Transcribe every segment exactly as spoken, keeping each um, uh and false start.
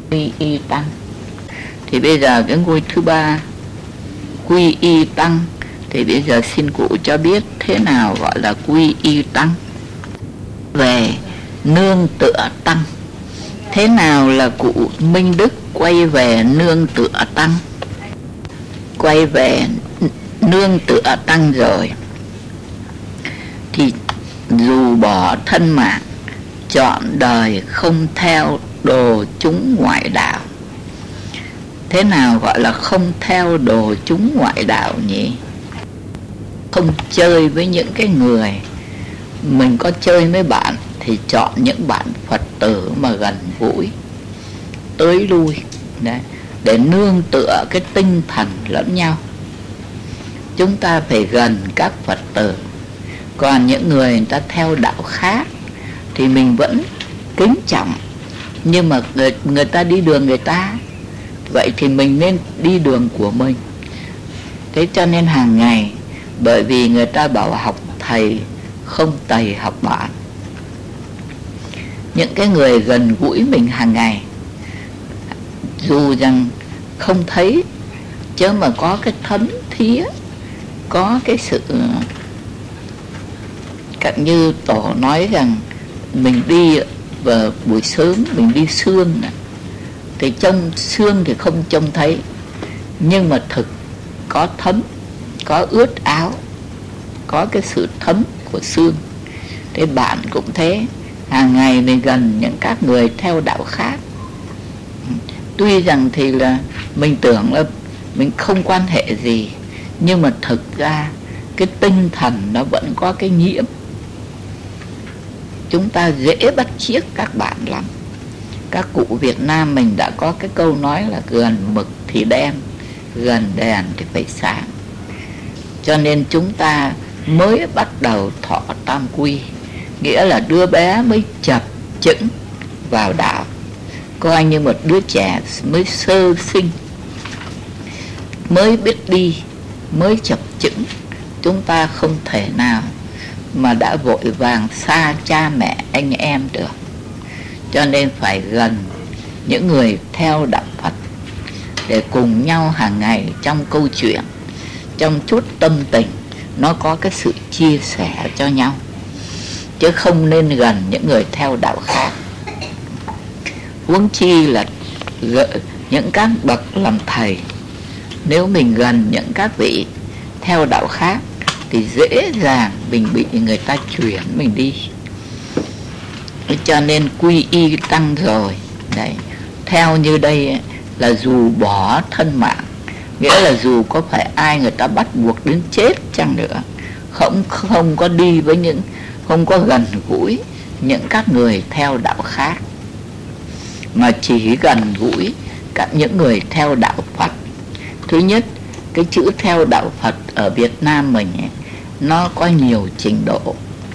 quy y tăng. Thì bây giờ cái ngôi thứ ba, quy y tăng, thì bây giờ xin cụ cho biết thế nào gọi là quy y tăng. Về nương tựa tăng, thế nào là cụ Minh Đức quay về nương tựa tăng? Quay về nương tựa tăng rồi thì dù bỏ thân mạng, chọn đời không theo đồ chúng ngoại đạo. Thế nào gọi là không theo đồ chúng ngoại đạo nhỉ? Không chơi với những cái người, mình có chơi với bạn thì chọn những bạn Phật tử mà gần gũi, tới lui đấy, để nương tựa cái tinh thần lẫn nhau. Chúng ta phải gần các Phật tử. Còn những người người ta theo đạo khác thì mình vẫn kính trọng, nhưng mà người, người ta đi đường người ta, vậy thì mình nên đi đường của mình. Thế cho nên hàng ngày, bởi vì người ta bảo học thầy không thầy học bạn, những cái người gần gũi mình hàng ngày, dù rằng không thấy, chứ mà có cái thấm thía, có cái sự cạnh như tổ nói rằng mình đi vào buổi sớm, mình đi sương thì trông sương thì không trông thấy, nhưng mà thực có thấm, có ướt áo, có cái sự thấm của sương. Thế bạn cũng thế, hàng ngày mình gần những các người theo đạo khác, tuy rằng thì là mình tưởng là mình không quan hệ gì, nhưng mà thực ra cái tinh thần nó vẫn có cái nhiễm. Chúng ta dễ bắt chước các bạn lắm. Các cụ Việt Nam mình đã có cái câu nói là gần mực thì đen, gần đèn thì phải sáng. Cho nên chúng ta mới bắt đầu thọ tam quy, nghĩa là đứa bé mới chập chững vào đạo, coi như một đứa trẻ mới sơ sinh, mới biết đi, mới chập chững. Chúng ta không thể nào mà đã vội vàng xa cha mẹ anh em được. Cho nên phải gần những người theo đạo Phật, để cùng nhau hàng ngày trong câu chuyện, trong chút tâm tình, nó có cái sự chia sẻ cho nhau, chứ không nên gần những người theo đạo khác. Huống chi là những các bậc làm thầy, nếu mình gần những các vị theo đạo khác thì dễ dàng mình bị người ta chuyển mình đi. Cho nên quy y tăng rồi đấy, theo như đây ấy, là dù bỏ thân mạng, nghĩa là dù có phải ai người ta bắt buộc đến chết chăng nữa, không không có đi với những, không có gần gũi những các người theo đạo khác, mà chỉ gần gũi các những người theo đạo Phật. Thứ nhất, cái chữ theo đạo Phật ở Việt Nam mình ấy, nó có nhiều trình độ,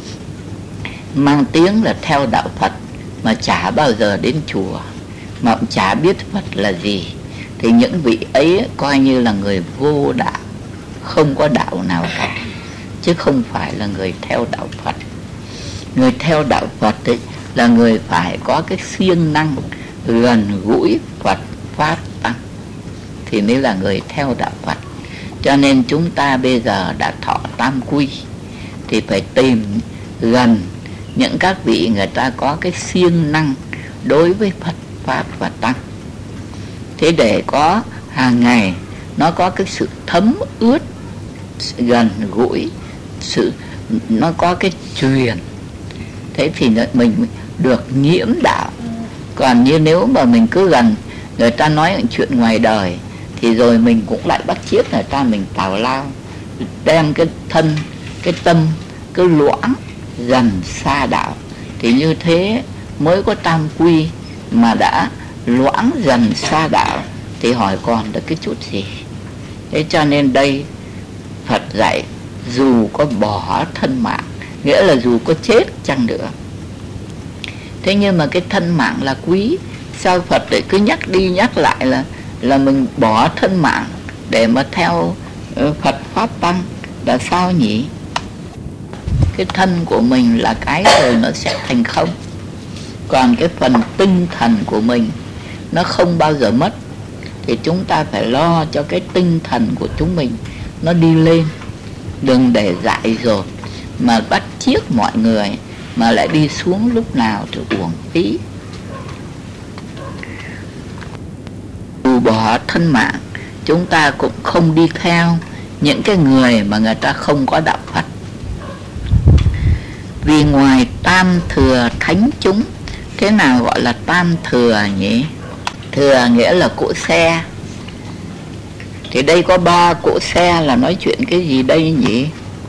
mang tiếng là theo đạo Phật mà chả bao giờ đến chùa, mà cũng chả biết Phật là gì, thì những vị ấy coi như là người vô đạo, không có đạo nào cả, chứ không phải là người theo đạo Phật. Người theo đạo Phật ấy là người phải có cái siêng năng gần gũi Phật Pháp Tăng, thì mới là người theo đạo Phật. Cho nên chúng ta bây giờ đã thọ tam quy thì phải tìm gần những các vị người ta có cái siêng năng đối với Phật Pháp và Tăng. Thế để có hàng ngày nó có cái sự thấm ướt, gần gũi, sự nó có cái truyền, thế thì mình được nhiễm đạo. Còn như nếu mà mình cứ gần người ta nói những chuyện ngoài đời thì rồi mình cũng lại bắt chước người ta, mình tào lao, đem cái thân, cái tâm cứ loãng dần xa đạo. Thì như thế mới có tam quy, mà đã loãng dần xa đạo thì hỏi còn được cái chút gì. Thế cho nên đây Phật dạy dù có bỏ thân mạng, nghĩa là dù có chết chăng nữa, thế nhưng mà cái thân mạng là quý. Sao Phật lại cứ nhắc đi nhắc lại là là mình bỏ thân mạng để mà theo Phật Pháp Tăng là sao nhỉ? Cái thân của mình là cái rồi nó sẽ thành không, còn cái phần tinh thần của mình nó không bao giờ mất. Thì chúng ta phải lo cho cái tinh thần của chúng mình nó đi lên, đừng để dại dột mà bắt chiếc mọi người mà lại đi xuống lúc nào thì uổng phí. Dù bỏ thân mạng, chúng ta cũng không đi theo những cái người mà người ta không có đạo Phật. Vì ngoài tam thừa thánh chúng, thế nào gọi là tam thừa nhỉ? Thừa nghĩa là cỗ xe. Thì đây có ba cỗ xe là nói chuyện cái gì đây nhỉ?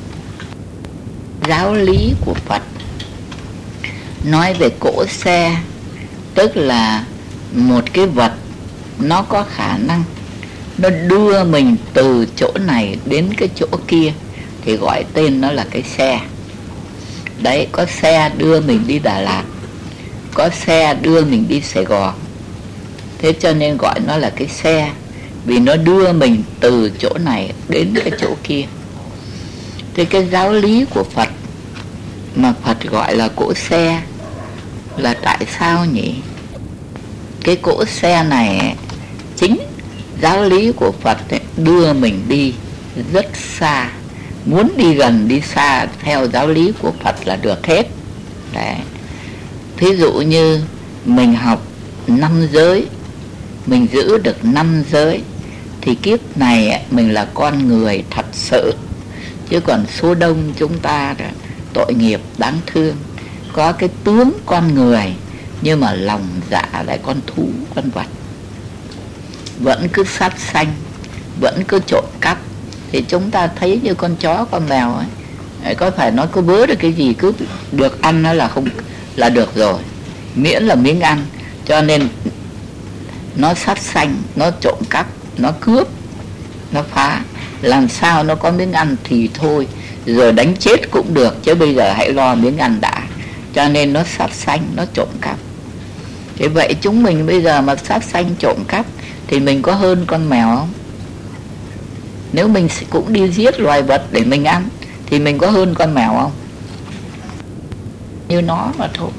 Giáo lý của Phật nói về cỗ xe, tức là một cái vật nó có khả năng nó đưa mình từ chỗ này đến cái chỗ kia, thì gọi tên nó là cái xe. Đấy, có xe đưa mình đi Đà Lạt, có xe đưa mình đi Sài Gòn. Thế cho nên gọi nó là cái xe, vì nó đưa mình từ chỗ này đến cái chỗ kia. Thế cái giáo lý của Phật mà Phật gọi là cỗ xe là tại sao nhỉ? Cái cỗ xe này chính giáo lý của Phật ấy, đưa mình đi rất xa. Muốn đi gần đi xa theo giáo lý của Phật là được hết. Đấy. Thí dụ như mình học năm giới, mình giữ được năm giới, thì kiếp này mình là con người thật sự. Chứ còn số đông chúng ta tội nghiệp đáng thương, có cái tướng con người nhưng mà lòng dạ lại con thú, con vật, vẫn cứ sát sanh, vẫn cứ trộm cắp. Thì chúng ta thấy như con chó con mèo ấy, có phải nó cứ vớ được cái gì cứ được ăn nó là không là được rồi, miễn là miếng ăn. Cho nên nó sát sanh, nó trộm cắp, nó cướp, nó phá, làm sao nó có miếng ăn thì thôi, rồi đánh chết cũng được, chứ bây giờ hãy lo miếng ăn đã. Cho nên nó sát sanh, nó trộm cắp. Thế vậy chúng mình bây giờ mà sát sanh trộm cắp thì mình có hơn con mèo không? Nếu mình cũng đi giết loài vật để mình ăn thì mình có hơn con mèo không? Như nó mà thôi.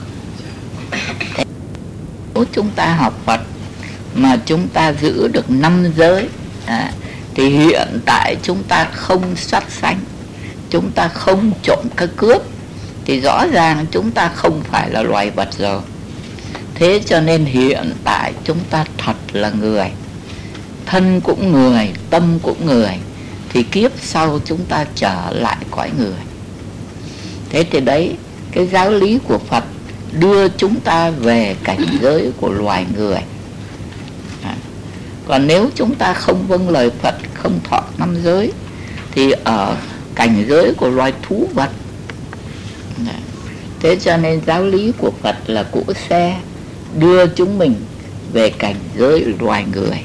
Nếu chúng ta học Phật mà chúng ta giữ được năm giới à, thì hiện tại chúng ta không sát sanh, chúng ta không trộm cái cướp, thì rõ ràng chúng ta không phải là loài vật rồi. Thế cho nên hiện tại chúng ta thật là người, thân cũng người, tâm cũng người, thì kiếp sau chúng ta trở lại cõi người. Thế thì đấy, cái giáo lý của Phật đưa chúng ta về cảnh giới của loài người. À, còn nếu chúng ta không vâng lời Phật, không thọ năm giới, thì ở cảnh giới của loài thú vật. À, thế cho nên giáo lý của Phật là cỗ xe đưa chúng mình về cảnh giới loài người.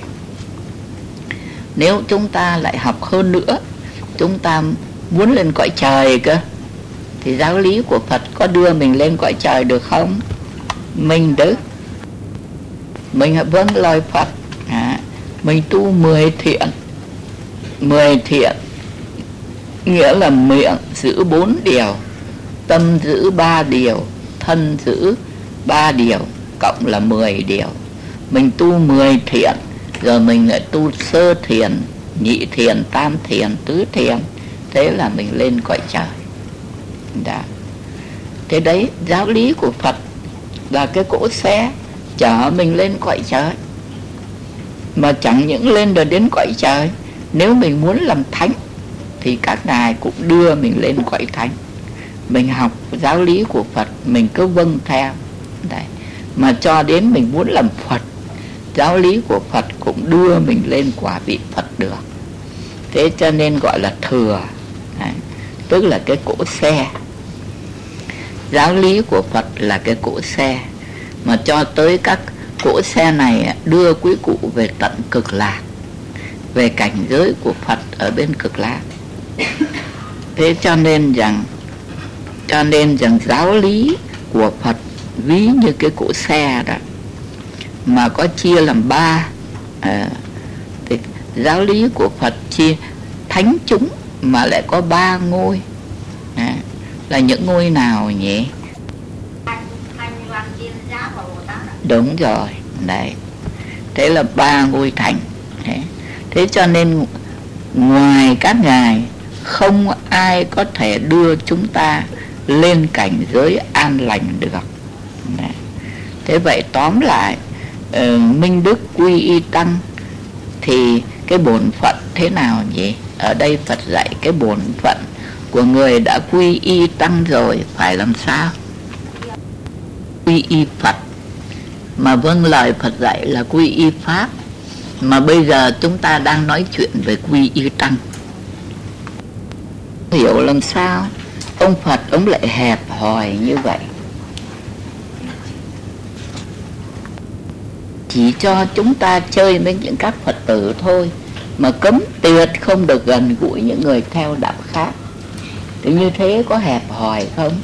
Nếu chúng ta lại học hơn nữa, chúng ta muốn lên cõi trời cơ, thì giáo lý của Phật có đưa mình lên cõi trời được không? Mình đức, mình vâng lời Phật, à, mình tu mười thiện. Mười thiện nghĩa là miệng giữ bốn điều, tâm giữ ba điều, thân giữ ba điều, cộng là mười điều. Mình tu mười thiện, rồi mình lại tu sơ thiền, nhị thiền, tam thiền, tứ thiền. Thế là mình lên cõi trời. Đã. Thế đấy, giáo lý của Phật là cái cỗ xe chở mình lên cõi trời. Mà chẳng những lên được đến cõi trời, nếu mình muốn làm thánh thì các ngài cũng đưa mình lên cõi thánh. Mình học giáo lý của Phật, mình cứ vâng theo. Đấy. Mà cho đến mình muốn làm Phật, giáo lý của Phật cũng đưa mình lên quả vị Phật được. Thế cho nên gọi là thừa. Đấy. Tức là cái cỗ xe. Giáo lý của Phật là cái cỗ xe, mà cho tới các cỗ xe này đưa quý cụ về tận Cực Lạc, về cảnh giới của Phật ở bên Cực Lạc. Thế cho nên rằng cho nên rằng giáo lý của Phật ví như cái cỗ xe đó, mà có chia làm ba. À, thì giáo lý của Phật chia thánh chúng mà lại có ba ngôi. À, là những ngôi nào nhỉ? Đúng rồi. Đấy, thế là ba ngôi thành. Thế, thế cho nên ngoài các ngài không ai có thể đưa chúng ta lên cảnh giới an lành được. Đấy. Thế vậy tóm lại, uh, minh đức quy y tăng thì cái bổn phận thế nào nhỉ? Ở đây Phật dạy cái bổn phận của người đã quy y tăng rồi phải làm sao? Quy y Phật, mà vâng lời Phật dạy là quy y Pháp. Mà bây giờ chúng ta đang nói chuyện về quy y tăng. Hiểu làm sao ông Phật ông lại hẹp hòi như vậy? Chỉ cho chúng ta chơi với những các Phật tử thôi, mà cấm tuyệt không được gần gũi những người theo đạo khác. Thì như thế có hẹp hòi không?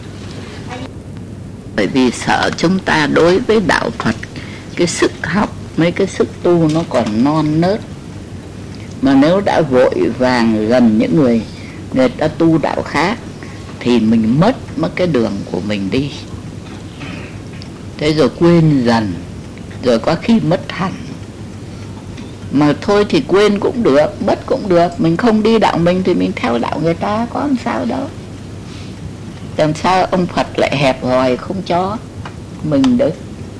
Bởi vì sợ chúng ta đối với đạo Phật, cái sức học, mấy cái sức tu nó còn non nớt. Mà nếu đã vội vàng gần những người người ta tu đạo khác thì mình mất mất cái đường của mình đi. Thế rồi quên dần, rồi có khi mất hẳn. Mà thôi thì quên cũng được, mất cũng được. Mình không đi đạo mình thì mình theo đạo người ta, có làm sao đâu. Làm sao ông Phật lại hẹp hòi không cho mình được?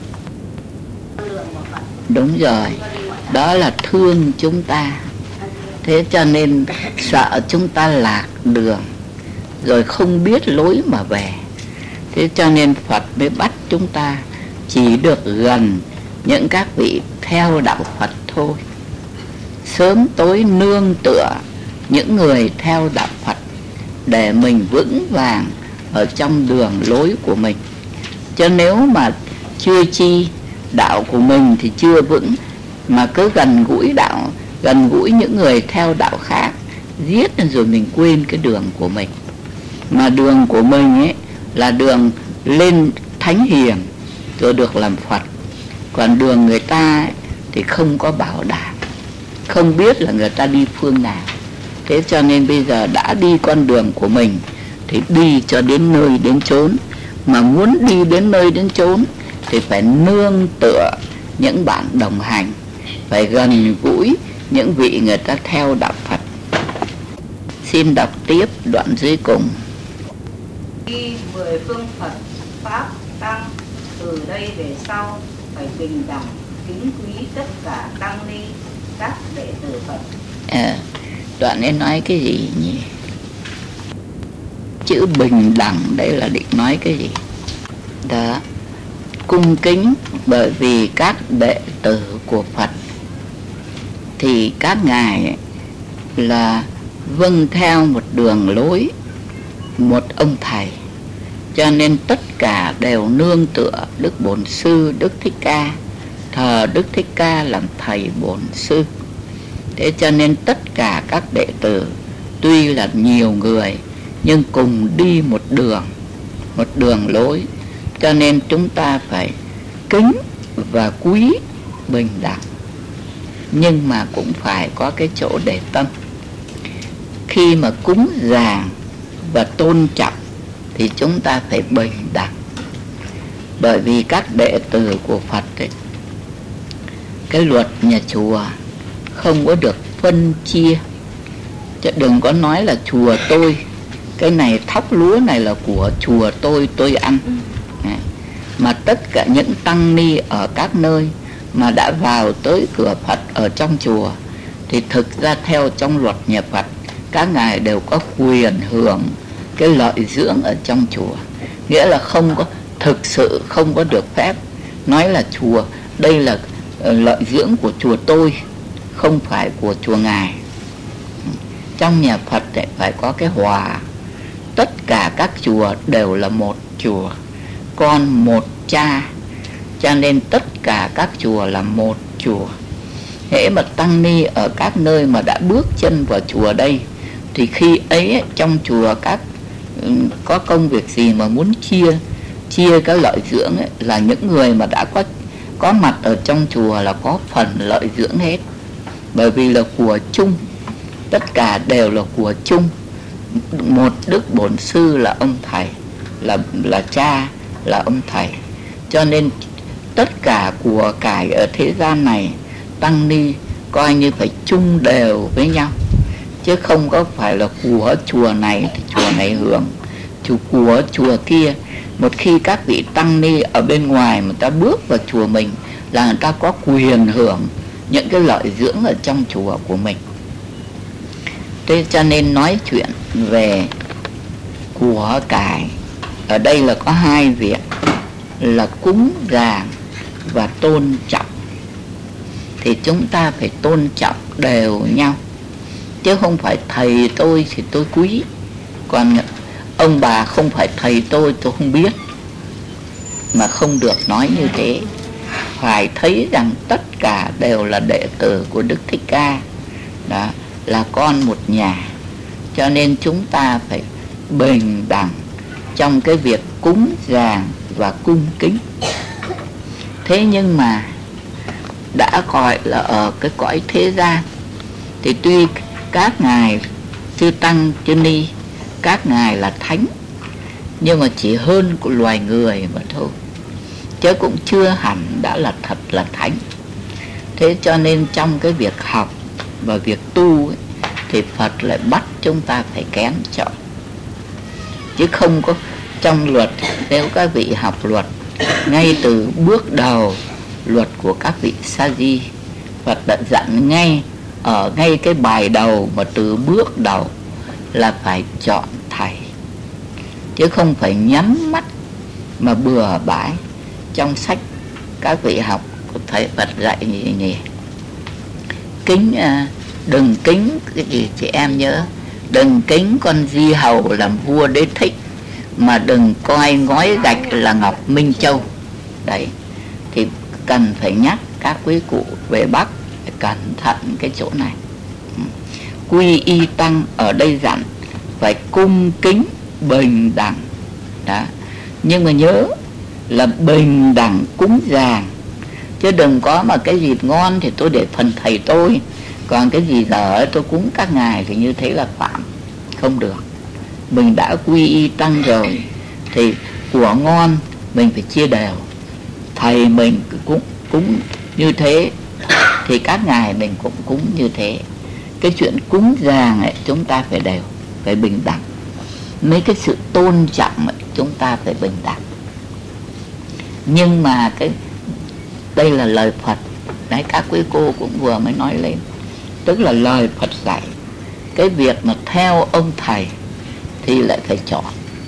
Đúng rồi, đó là thương chúng ta. Thế cho nên sợ chúng ta lạc đường, rồi không biết lối mà về. Thế cho nên Phật mới bắt chúng ta chỉ được gần những các vị theo đạo Phật thôi. Sớm tối nương tựa những người theo đạo Phật để mình vững vàng ở trong đường lối của mình. Chứ nếu mà chưa chi đạo của mình thì chưa vững, mà cứ gần gũi đạo, gần gũi những người theo đạo khác, giết rồi mình quên cái đường của mình. Mà đường của mình ấy là đường lên thánh hiền rồi được làm Phật. Còn đường người ta ấy, thì không có bảo đảm, không biết là người ta đi phương nào. Thế cho nên bây giờ đã đi con đường của mình thì đi cho đến nơi đến chốn. Mà muốn đi đến nơi đến chốn thì phải nương tựa những bạn đồng hành, phải gần gũi những vị người ta theo đạo Phật. Xin đọc tiếp đoạn dưới cùng. Khi mười phương Phật Pháp Tăng từ đây về sau phải bình đẳng kính quý tất cả tăng ni các đệ tử Phật. À, đoạn ấy nói cái gì nhỉ? Chữ bình đẳng đây là định nói cái gì? Đó, cung kính bởi vì các đệ tử của Phật thì các ngài ấy là vâng theo một đường lối, một ông thầy, cho nên tất cả đều nương tựa Đức Bổn Sư Đức Thích Ca, thờ Đức Thích Ca làm thầy Bổn Sư. Thế cho nên tất cả các đệ tử tuy là nhiều người nhưng cùng đi một đường, một đường lối, cho nên chúng ta phải kính và quý bình đẳng. Nhưng mà cũng phải có cái chỗ để tâm. Khi mà cúng dường và tôn trọng thì chúng ta phải bình đẳng. Bởi vì các đệ tử của Phật ấy, cái luật nhà chùa không có được phân chia. Chứ đừng có nói là chùa tôi, cái này thóc lúa này là của chùa tôi, tôi ăn. Mà tất cả những tăng ni ở các nơi mà đã vào tới cửa Phật ở trong chùa thì thực ra theo trong luật nhà Phật, các ngài đều có quyền hưởng cái lợi dưỡng ở trong chùa. Nghĩa là không có, thực sự không có được phép nói là chùa đây là lợi dưỡng của chùa tôi, không phải của chùa ngài. Trong nhà Phật thì phải có cái hòa. Tất cả các chùa đều là một chùa, con một cha, cho nên tất cả các chùa là một chùa. Hễ mà tăng ni ở các nơi mà đã bước chân vào chùa đây thì khi ấy trong chùa các có công việc gì mà muốn chia chia cái lợi dưỡng ấy, là những người mà đã có có mặt ở trong chùa là có phần lợi dưỡng hết. Bởi vì là của chung, tất cả đều là của chung. Một Đức Bổn Sư là ông thầy, là là cha, là ông thầy. Cho nên tất cả của cải ở thế gian này tăng ni coi như phải chung đều với nhau, chứ không có phải là của chùa này thì chùa này hưởng, chủ của chùa kia. Một khi các vị tăng ni ở bên ngoài mà ta bước vào chùa mình là người ta có quyền hưởng những cái lợi dưỡng ở trong chùa của mình. Thế cho nên nói chuyện về của cải ở đây là có hai việc là cúng dường và tôn trọng. Thì chúng ta phải tôn trọng đều nhau, chứ không phải thầy tôi thì tôi quý, còn ông bà không phải thầy tôi tôi không biết. Mà không được nói như thế. Phải thấy rằng tất cả đều là đệ tử của Đức Thích Ca, đó, là con một nhà. Cho nên chúng ta phải bình đẳng trong cái việc cúng dường và cung kính. Thế nhưng mà đã gọi là ở cái cõi thế gian thì tuy các ngài chư tăng chư ni, các ngài là thánh, nhưng mà chỉ hơn của loài người mà thôi, chứ cũng chưa hẳn đã là thật là thánh. Thế cho nên trong cái việc học và việc tu ấy, thì Phật lại bắt chúng ta phải kén chọn. Chứ không có trong luật, nếu các vị học luật ngay từ bước đầu luật của các vị sa di, Phật đã dặn ngay ở ngay cái bài đầu mà từ bước đầu là phải chọn thầy, chứ không phải nhắm mắt mà bừa bãi. Trong sách các vị học thầy Phật dạy gì nhỉ? Kính đừng kính cái gì chị em nhớ, đừng kính con di hầu làm vua Đế Thích, mà đừng coi ngói gạch là ngọc Minh Châu. Đấy, thì cần phải nhắc các quý cụ về Bắc phải cẩn thận cái chỗ này. Quy y tăng ở đây dặn phải cung kính bình đẳng đó, nhưng mà nhớ là bình đẳng cúng dường, chứ đừng có mà cái gì ngon thì tôi để phần thầy tôi, còn cái gì dở tôi cúng các ngài, thì như thế là phạm, không được. Mình đã quy y tăng rồi thì của ngon mình phải chia đều, thầy mình cũng cúng như thế thì các ngài mình cũng cúng như thế. Cái chuyện cúng dường ấy chúng ta phải đều, phải bình đẳng. Mấy cái sự tôn trọng ấy, chúng ta phải bình đẳng. Nhưng mà cái đây là lời Phật đấy, các quý cô cũng vừa mới nói lên, tức là lời Phật dạy. Cái việc mà theo ông thầy thì lại phải chọn.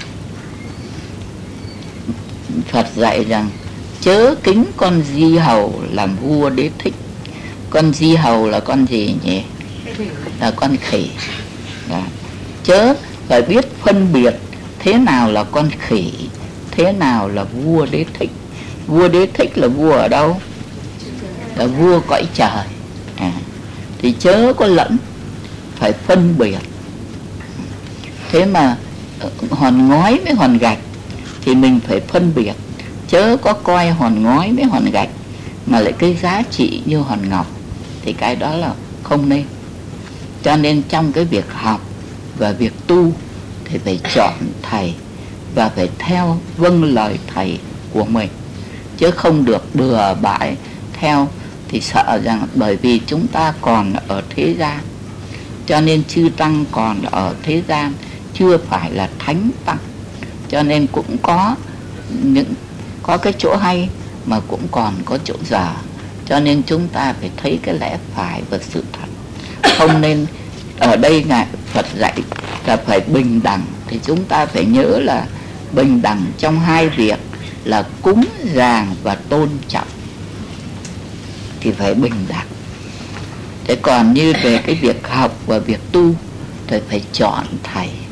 Phật dạy rằng chớ kính con di hầu làm vua Đế Thích. Con di hầu là con gì nhỉ? Là con khỉ. Đó. Chớ phải biết phân biệt thế nào là con khỉ, thế nào là vua Đế Thích. Vua Đế Thích là vua ở đâu? Là vua cõi trời. À, thì chớ có lẫn, phải phân biệt. Thế mà hòn ngói với hòn gạch thì mình phải phân biệt, chớ có coi hòn ngói với hòn gạch mà lại cái giá trị như hòn ngọc, thì cái đó là không nên. Cho nên trong cái việc học và việc tu thì phải chọn thầy và phải theo vâng lời thầy của mình, chứ không được bừa bãi theo. Thì sợ rằng bởi vì chúng ta còn ở thế gian, cho nên chư tăng còn ở thế gian, chưa phải là thánh tăng, cho nên cũng có những có cái chỗ hay mà cũng còn có chỗ dở. Cho nên chúng ta phải thấy cái lẽ phải và sự thật. Không nên ở đây ngài Phật dạy là phải bình đẳng, thì chúng ta phải nhớ là bình đẳng trong hai việc là cúng dường và tôn trọng, thì phải bình đẳng. Thế còn như về cái việc học và việc tu thì phải chọn thầy.